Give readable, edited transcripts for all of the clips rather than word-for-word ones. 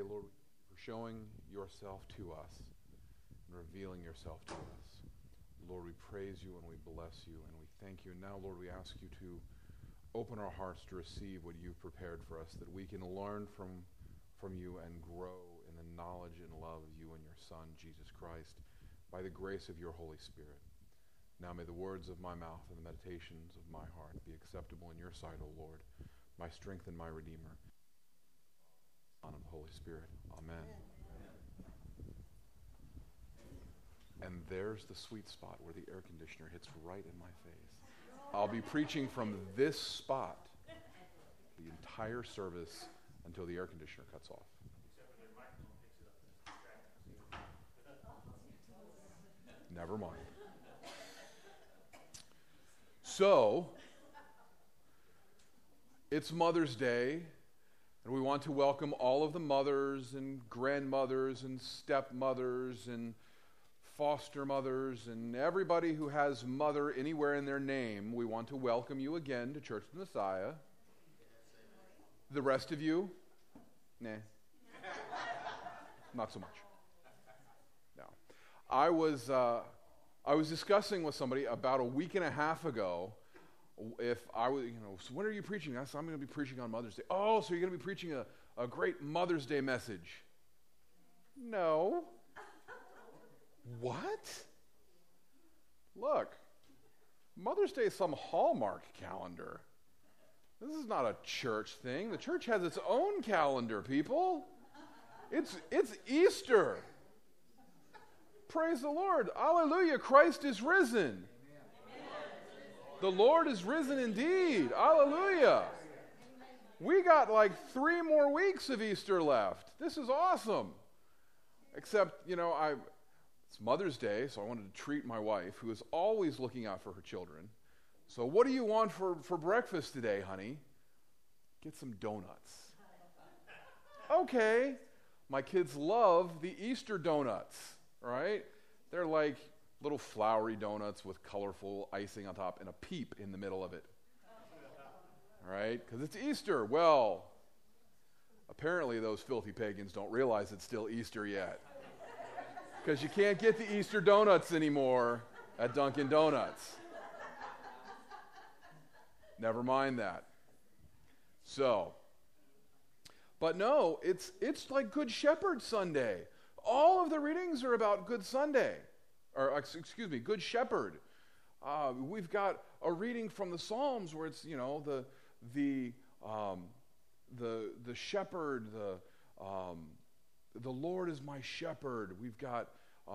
Lord, for showing yourself to us and revealing yourself to us. Lord, we praise you and we bless you and we thank you. And now, Lord, we ask you to open our hearts to receive what you've prepared for us, that we can learn from you and grow in the knowledge and love of you and your Son, Jesus Christ, by the grace of your Holy Spirit. Now may the words of my mouth and the meditations of my heart be acceptable in your sight, O Lord, my strength and my Redeemer. Son of the Holy Spirit. Amen. And there's the sweet spot where the air conditioner hits right in my face. I'll be preaching from this spot the entire service until the air conditioner cuts off. Never mind. So, it's Mother's Day, and we want to welcome all of the mothers and grandmothers and stepmothers and foster mothers and everybody who has mother anywhere in their name. We want to welcome you again to Church of the Messiah. The rest of you? Nah. Not so much. No. I was discussing with somebody about a week and a half ago if I was, so when are you preaching? I said, I'm going to be preaching on Mother's Day. Oh, so you're going to be preaching a great Mother's Day message. No. What? Look, Mother's Day is some Hallmark calendar. This is not a church thing. The church has its own calendar, people. It's Easter. Praise the Lord. Hallelujah. Christ is risen. The Lord is risen indeed. Hallelujah. We got like 3 more weeks of Easter left. This is awesome. Except, it's Mother's Day, so I wanted to treat my wife, who is always looking out for her children. So what do you want for breakfast today, honey? Get some donuts. Okay. My kids love the Easter donuts, right? They're like little flowery donuts with colorful icing on top and a peep in the middle of it. All right? Because it's Easter. Well, apparently those filthy pagans don't realize it's still Easter yet. Because you can't get the Easter donuts anymore at Dunkin' Donuts. Never mind that. So, but no, it's like Good Shepherd Sunday. All of the readings are about Good Sunday, Good Shepherd. We've got a reading from the Psalms where it's the shepherd, the Lord is my shepherd. We've got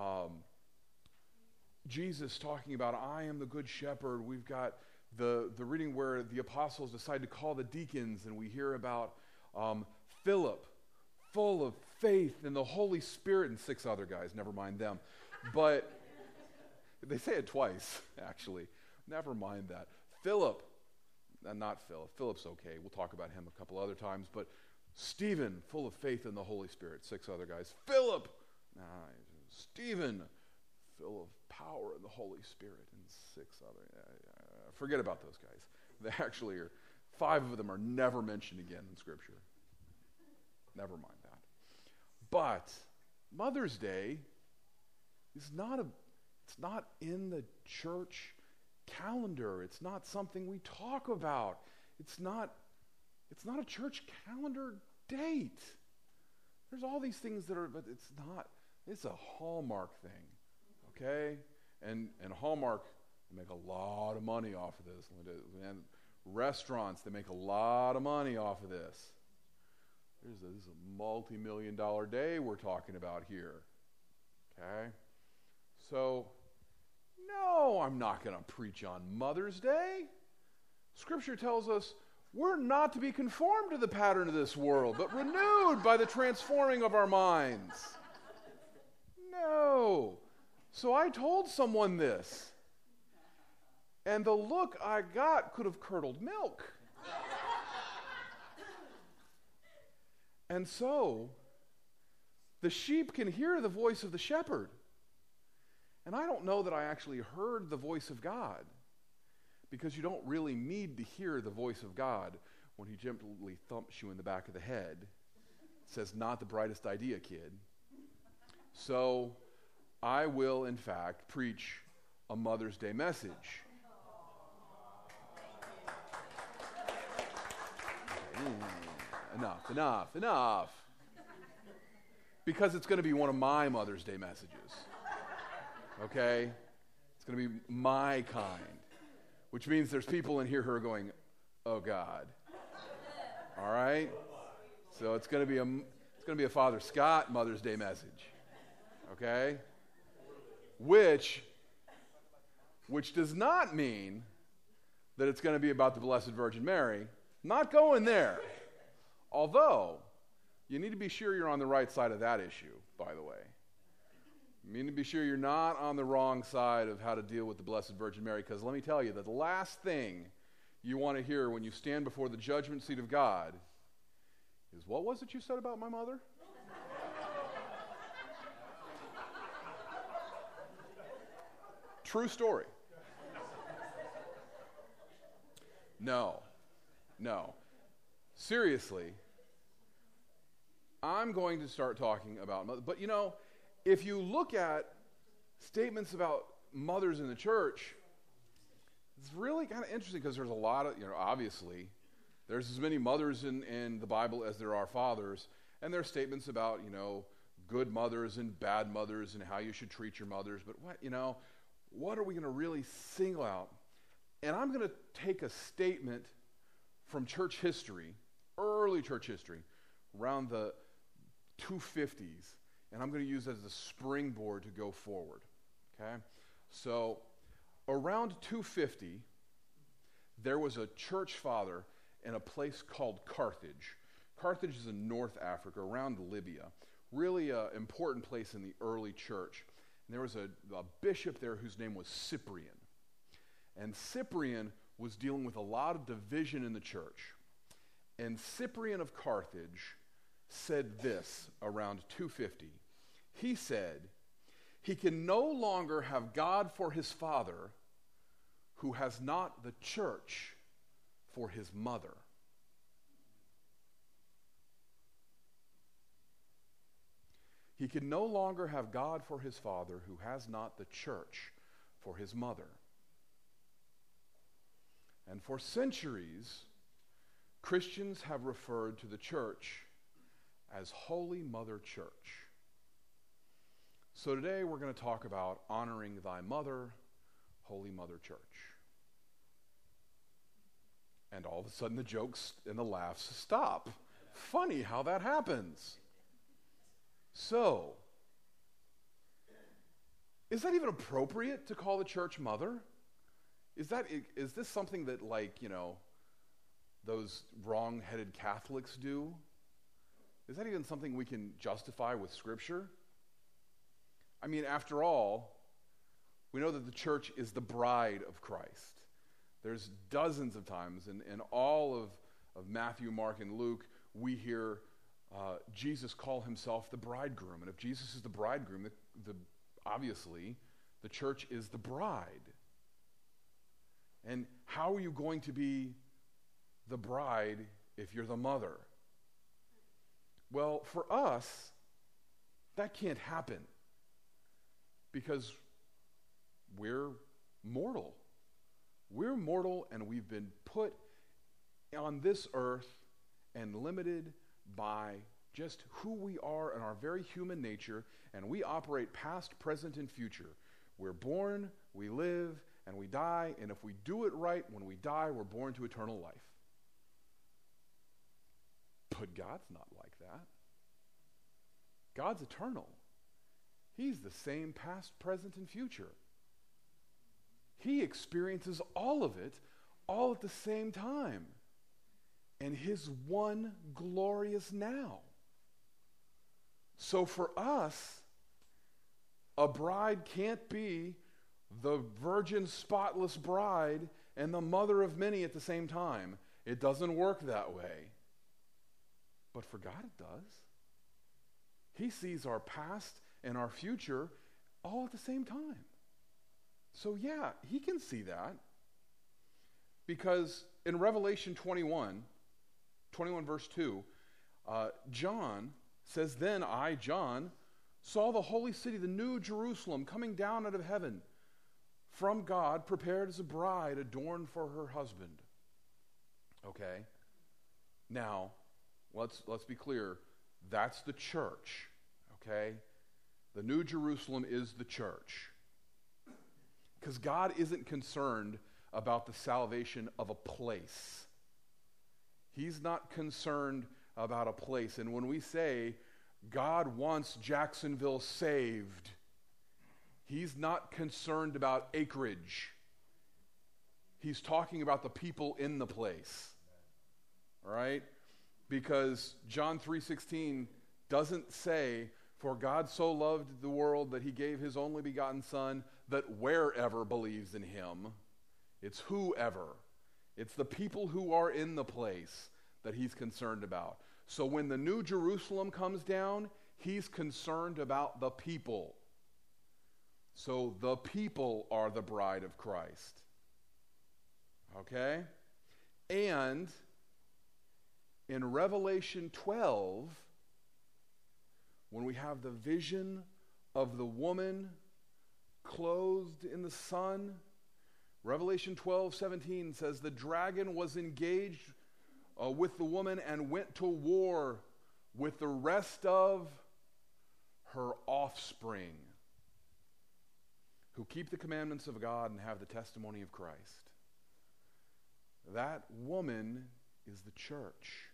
Jesus talking about I am the good shepherd. We've got the reading where the apostles decide to call the deacons, and we hear about Philip, full of faith in the Holy Spirit, and 6 other guys, never mind them. But they say it twice, actually. Never mind that. Philip, not Philip. Philip's okay. We'll talk about him a couple other times. But Stephen, full of faith in the Holy Spirit, 6 other guys. Philip, Stephen, full of power in the Holy Spirit, and 6 other. Forget about those guys. They actually are. 5 of them are never mentioned again in Scripture. Never mind that. But Mother's Day is it's not in the church calendar. It's not something we talk about. It's not a church calendar date. There's all these things that are, but it's a Hallmark thing, okay? And Hallmark, they make a lot of money off of this. And restaurants, they make a lot of money off of this. This is a multi-million-dollar day we're talking about here, okay? So, no, I'm not going to preach on Mother's Day. Scripture tells us we're not to be conformed to the pattern of this world, but renewed by the transforming of our minds. No. So I told someone this, and the look I got could have curdled milk. And so, the sheep can hear the voice of the shepherd. And I don't know that I actually heard the voice of God, because you don't really need to hear the voice of God when he gently thumps you in the back of the head, says, not the brightest idea, kid. So I will, in fact, preach a Mother's Day message. Enough. Because it's going to be one of my Mother's Day messages. Okay? It's going to be my kind. Which means there's people in here who are going, oh God. All right? So it's going to be a Father Scott Mother's Day message. Okay? Which does not mean that it's going to be about the Blessed Virgin Mary. Not going there. Although, you need to be sure you're on the right side of that issue, by the way. You need to be sure you're not on the wrong side of how to deal with the Blessed Virgin Mary, because let me tell you that the last thing you want to hear when you stand before the judgment seat of God is, what was it you said about my mother? True story. No. Seriously, I'm going to start talking about mother. But if you look at statements about mothers in the church, it's really kind of interesting because there's a lot of, obviously, there's as many mothers in the Bible as there are fathers, and there are statements about, good mothers and bad mothers and how you should treat your mothers. But what are we going to really single out? And I'm going to take a statement from church history, early church history, around the 250s, and I'm going to use it as a springboard to go forward. Okay? So, around 250, there was a church father in a place called Carthage. Carthage is in North Africa, around Libya. Really an important place in the early church. And there was a bishop there whose name was Cyprian. And Cyprian was dealing with a lot of division in the church. And Cyprian of Carthage said this around 250. He said, he can no longer have God for his father who has not the church for his mother. He can no longer have God for his father who has not the church for his mother. And for centuries, Christians have referred to the church as Holy Mother Church. So today we're going to talk about honoring thy mother, Holy Mother Church. And all of a sudden the jokes and the laughs stop. Funny how that happens. So, is that even appropriate to call the church mother? Is this something that, those wrong-headed Catholics do? Is that even something we can justify with Scripture? I mean, after all, we know that the church is the bride of Christ. There's dozens of times in all of Matthew, Mark, and Luke, we hear Jesus call himself the bridegroom. And if Jesus is the bridegroom, obviously the church is the bride. And how are you going to be the bride if you're the mother? Well, for us, that can't happen because we're mortal. We're mortal, and we've been put on this earth and limited by just who we are and our very human nature, and we operate past, present, and future. We're born, we live, and we die, and if we do it right, when we die, we're born to eternal life. But God's not like that. God's eternal. He's the same past, present, and future. He experiences all of it all at the same time. And his one glorious now. So for us, a bride can't be the virgin, spotless bride and the mother of many at the same time. It doesn't work that way. But for God it does. He sees our past and our future all at the same time. So yeah, he can see that. Because in Revelation 21 verse 2, John says, "Then I, John, saw the holy city, the new Jerusalem, coming down out of heaven from God, prepared as a bride adorned for her husband." Okay? Now, let's be clear. That's the church. Okay? The new Jerusalem is the church. Because God isn't concerned about the salvation of a place. He's not concerned about a place. And when we say God wants Jacksonville saved, He's not concerned about acreage. He's talking about the people in the place. All right? Because John 3:16 doesn't say, "For God so loved the world that He gave His only begotten Son, that wherever believes in Him." It's whoever. It's the people who are in the place that He's concerned about. So when the new Jerusalem comes down, He's concerned about the people. So the people are the bride of Christ. Okay? And in Revelation 12, when we have the vision of the woman clothed in the sun, Revelation 12:17 says, "The dragon was engaged with the woman and went to war with the rest of her offspring, who keep the commandments of God and have the testimony of Christ." That woman is the church.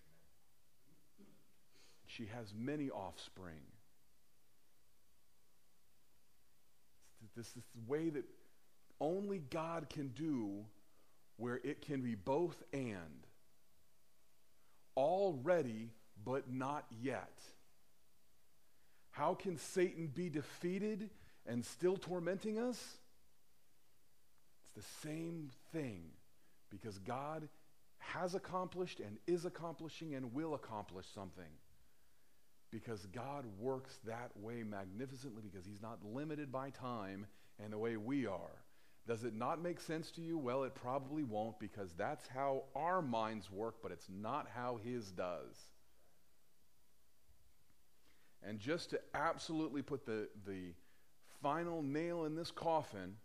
She has many offspring. This is the way that only God can do, where it can be both and. Already, but not yet. How can Satan be defeated and still tormenting us? It's the same thing, because God has accomplished and is accomplishing and will accomplish something. Because God works that way magnificently, because He's not limited by time and the way we are. Does it not make sense to you? Well, it probably won't, because that's how our minds work, but it's not how His does. And just to absolutely put the final nail in this coffin,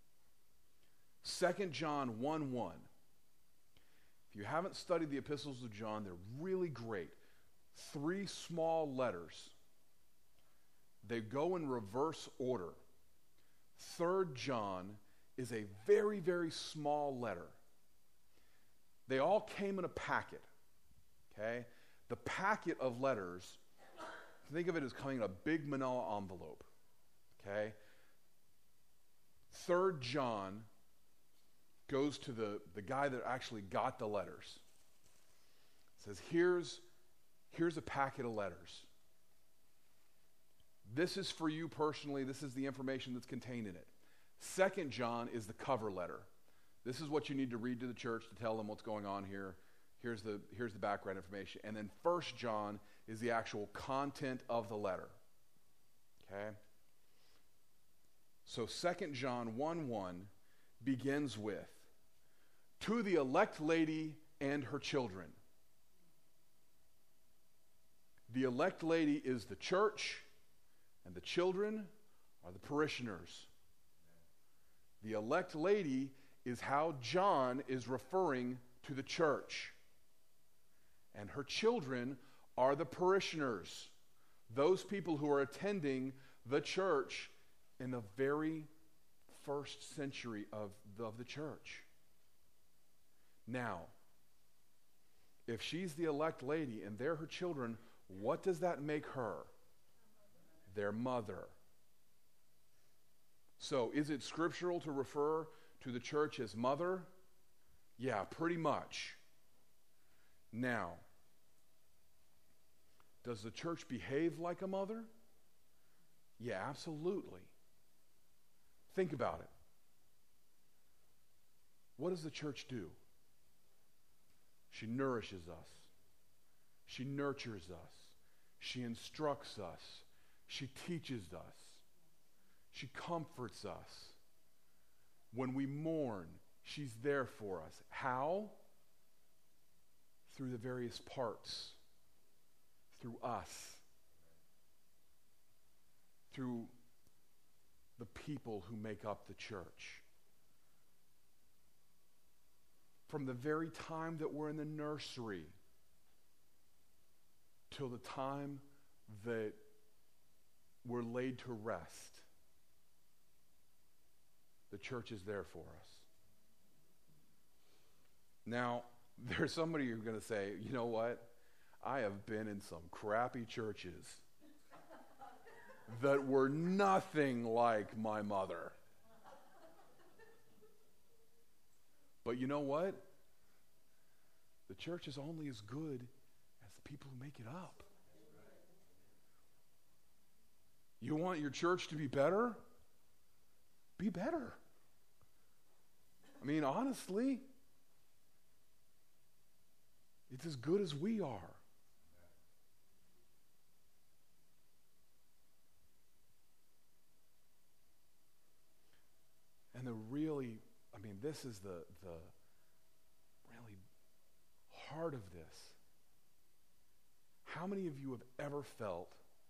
2 John 1:1. If you haven't studied the epistles of John, they're really great. 3 small letters. They go in reverse order. 3 John is a very, very small letter. They all came in a packet. Okay? The packet of letters, think of it as coming in a big manila envelope. Okay? 3 John goes to the guy that actually got the letters. Says, here's a packet of letters. This is for you personally. This is the information that's contained in it. 2 John is the cover letter. This is what you need to read to the church to tell them what's going on here. Here's the background information. And then 1 John is the actual content of the letter. Okay? So 2 John 1:1 begins with, "To the elect lady and her children." The elect lady is the church, and the children are the parishioners. The elect lady is how John is referring to the church. And her children are the parishioners, those people who are attending the church in the very first century of the church. Now, if she's the elect lady and they're her children, what does that make her? Their mother. So, is it scriptural to refer to the church as mother? Yeah, pretty much. Now, does the church behave like a mother? Yeah, absolutely. Think about it. What does the church do? She nourishes us. She nurtures us. She instructs us. She teaches us. She comforts us. When we mourn, she's there for us. How? Through the various parts. Through us. through the people who make up the church. From the very time that we're in the nursery till the time that we're laid to rest, the church is there for us. Now, there's somebody who's going to say, you know what? I have been in some crappy churches that were nothing like my mother. But you know what? The church is only as good as the people who make it up. You want your church to be better? Be better. I mean, honestly, it's as good as we are. And this is the really heart of this. How many of you have ever felt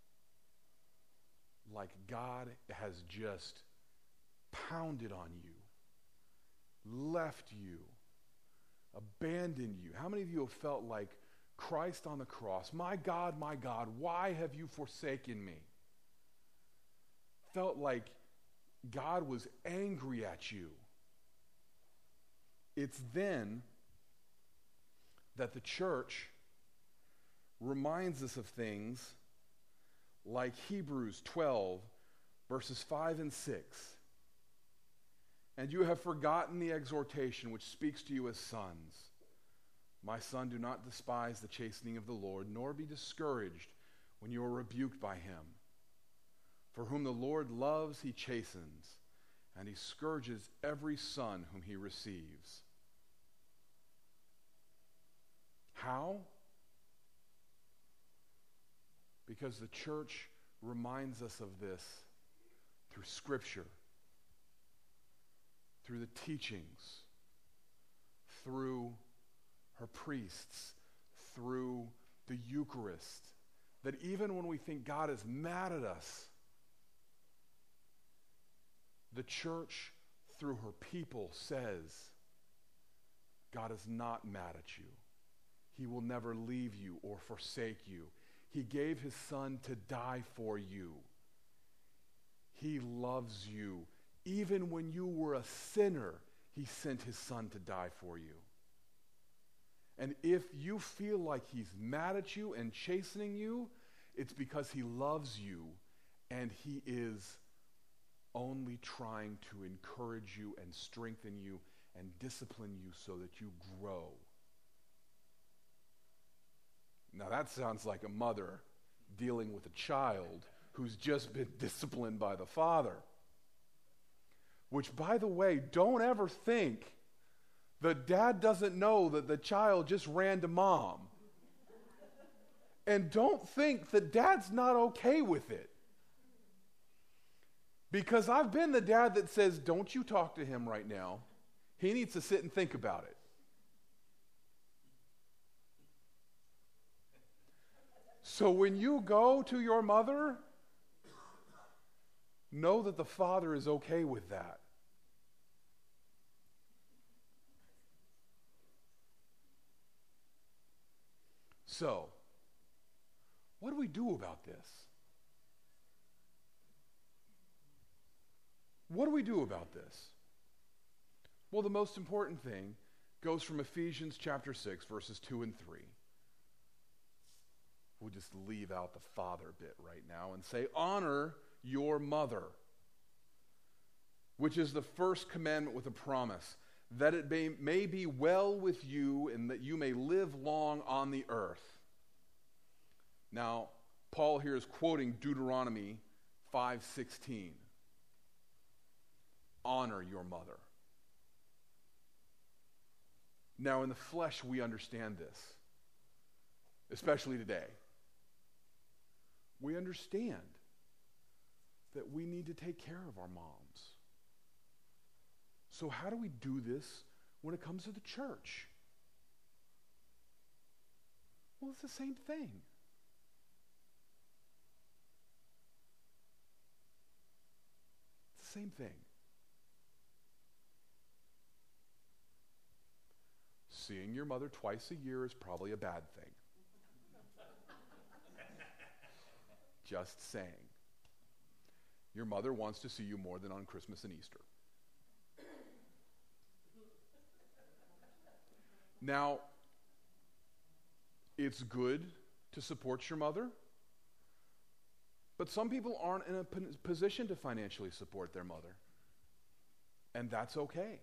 like God has just pounded on you, left you, abandoned you? How many of you have felt like Christ on the cross, my God, why have you forsaken me? Felt like God was angry at you. It's then that the church reminds us of things like Hebrews 12, verses 5 and 6. And you have forgotten the exhortation which speaks to you as sons. My son, do not despise the chastening of the Lord, nor be discouraged when you are rebuked by him. For whom the Lord loves, he chastens, and he scourges every son whom he receives. How? Because the church reminds us of this through Scripture, through the teachings, through her priests, through the Eucharist, that even when we think God is mad at us, the church, through her people, says, God is not mad at you. He will never leave you or forsake you. He gave his son to die for you. He loves you. Even when you were a sinner, he sent his son to die for you. And if you feel like he's mad at you and chastening you, it's because he loves you and he is only trying to encourage you and strengthen you and discipline you so that you grow. Now that sounds like a mother dealing with a child who's just been disciplined by the father. Which, by the way, don't ever think that dad doesn't know that the child just ran to mom. And don't think that dad's not okay with it. Because I've been the dad that says, don't you talk to him right now. He needs to sit and think about it. So when you go to your mother, know that the father is okay with that. So, what do we do about this? What do we do about this? Well, the most important thing goes from Ephesians chapter 6, verses 2 and 3. We'll just leave out the father bit right now and say, honor your mother, which is the first commandment with a promise, that it may be well with you and that you may live long on the earth. Now, Paul here is quoting Deuteronomy 5:16. Honor your mother. Now, in the flesh, we understand this, especially today. We understand that we need to take care of our moms. So how do we do this when it comes to the church? Well, it's the same thing. same thing. Seeing your mother twice a year is probably a bad thing. Just saying. Your mother wants to see you more than on Christmas and Easter. Now, it's good to support your mother, but some people aren't in a position to financially support their mother. And that's okay.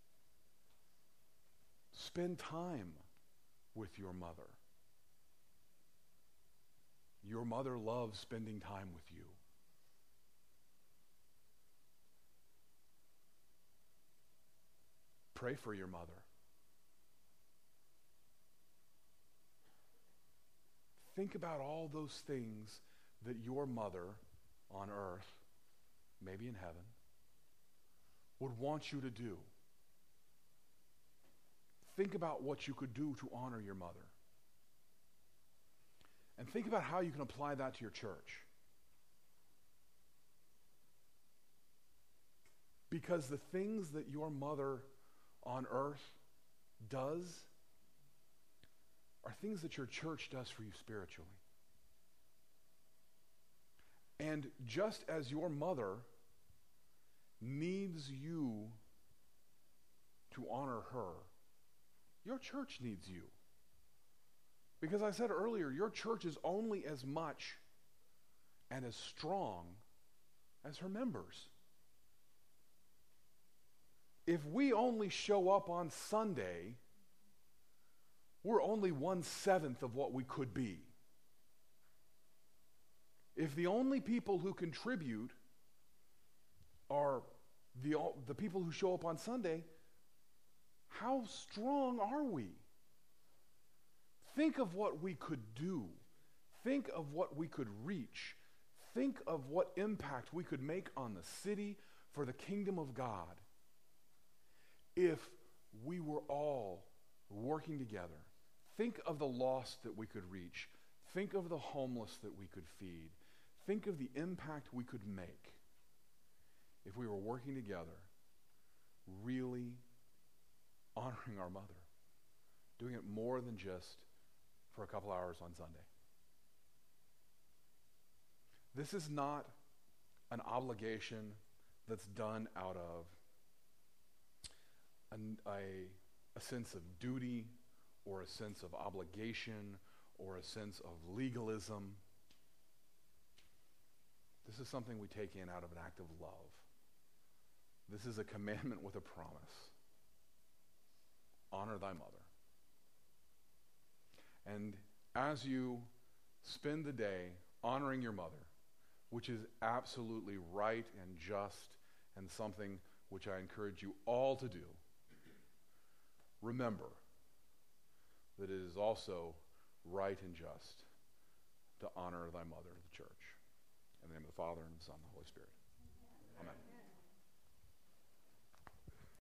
Spend time with your mother. Your mother loves spending time with you. Pray for your mother. Think about all those things that your mother on earth, maybe in heaven, would want you to do. Think about what you could do to honor your mother. And think about how you can apply that to your church. Because the things that your mother on earth does are things that your church does for you spiritually. And just as your mother needs you to honor her, your church needs you. Because I said earlier, your church is only as much and as strong as her members. If we only show up on Sunday, we're only 1/7 of what we could be. If the only people who contribute are the people who show up on Sunday, how strong are we? Think of what we could do. Think of what we could reach. Think of what impact we could make on the city for the kingdom of God if we were all working together. Think of the lost that we could reach. Think of the homeless that we could feed. Think of the impact we could make if we were working together, really honoring our mother, doing it more than just for a couple hours on Sunday. This is not an obligation that's done out of a sense of duty or a sense of obligation or a sense of legalism. This is something we take in out of an act of love. This is a commandment with a promise. Honor thy mother. And as you spend the day honoring your mother, which is absolutely right and just and something which I encourage you all to do, remember that it is also right and just to honor thy mother, the church. In the name of the Father, and of the Son, and the Holy Spirit. Amen.